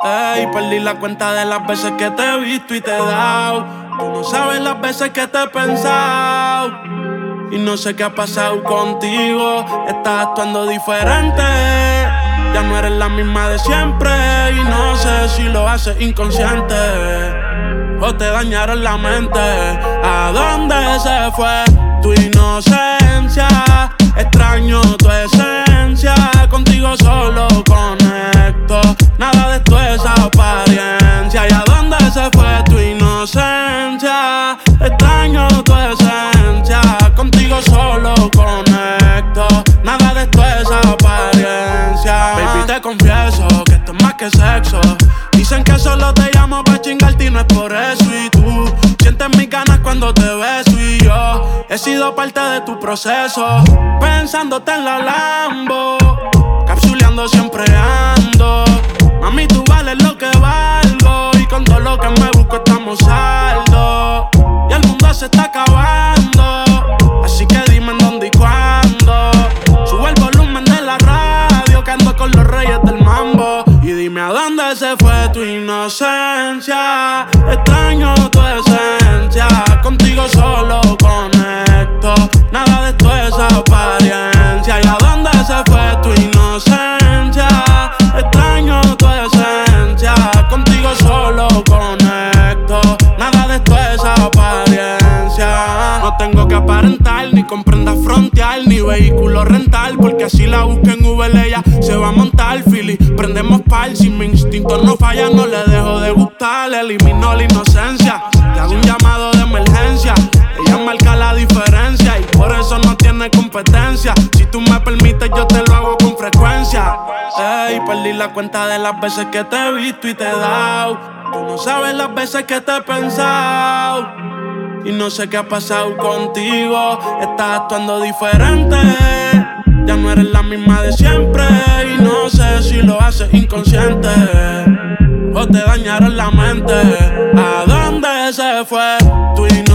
Ey, perdí la cuenta de las veces que te he visto y te he dado. Tú no sabes las veces que te he pensado. Y no sé qué ha pasado contigo. Estás actuando diferente. Ya no eres la misma de siempre. Y no sé si lo haces inconsciente o te dañaron la mente. ¿A dónde se fue tu inocencia? Extraño tu esencia. Contigo solo conecto. Nada de esto es apariencia. ¿Y a dónde se fue tu inocencia? Extraño tu esencia. Contigo solo conecto. Nada de esto es apariencia. Baby, te confieso que esto es más que sexo. Dicen que solo te llamo pa' chingarte y no es por eso. Y tú sientes mis ganas cuando te beso. Y yo he sido parte de tu proceso. Pensándote en la Lambo, capsuleando siempre ando. Mami, tú vales lo que valgo. Y con todo lo que me busco estamos saldos. Y el mundo se está acabando. Así que dime en dónde y cuándo. Sube el volumen de la radio, que ando con los reyes del mambo. Y dime a dónde se fue tu inocencia. Extraño tu esencia. Contigo solo conecto. Nada de esto es apariencia. ¿Y a dónde se fue tu inocencia? Extraño tu esencia. Contigo solo conecto. Nada de esto es apariencia. No tengo que aparentar, ni con prenda frontal, ni vehículo rental, porque así la busco en Uber, ella se va a montar. Philly, prendemos par, si mi instinto no falla, no le dejo de gustar. Elimino la inocencia, te hago un llamado de emergencia. Ella marca la diferencia y por eso no tiene competencia. Si tú me permites, yo te lo hago con frecuencia. Ey, perdí la cuenta de las veces que te he visto y te he dado. Tú no sabes las veces que te he pensado. Y no sé qué ha pasado contigo. Estás actuando diferente. Ya no eres la misma de siempre. Y no sé si lo haces inconsciente o te dañaron la mente. ¿A dónde se fue tu inocencia?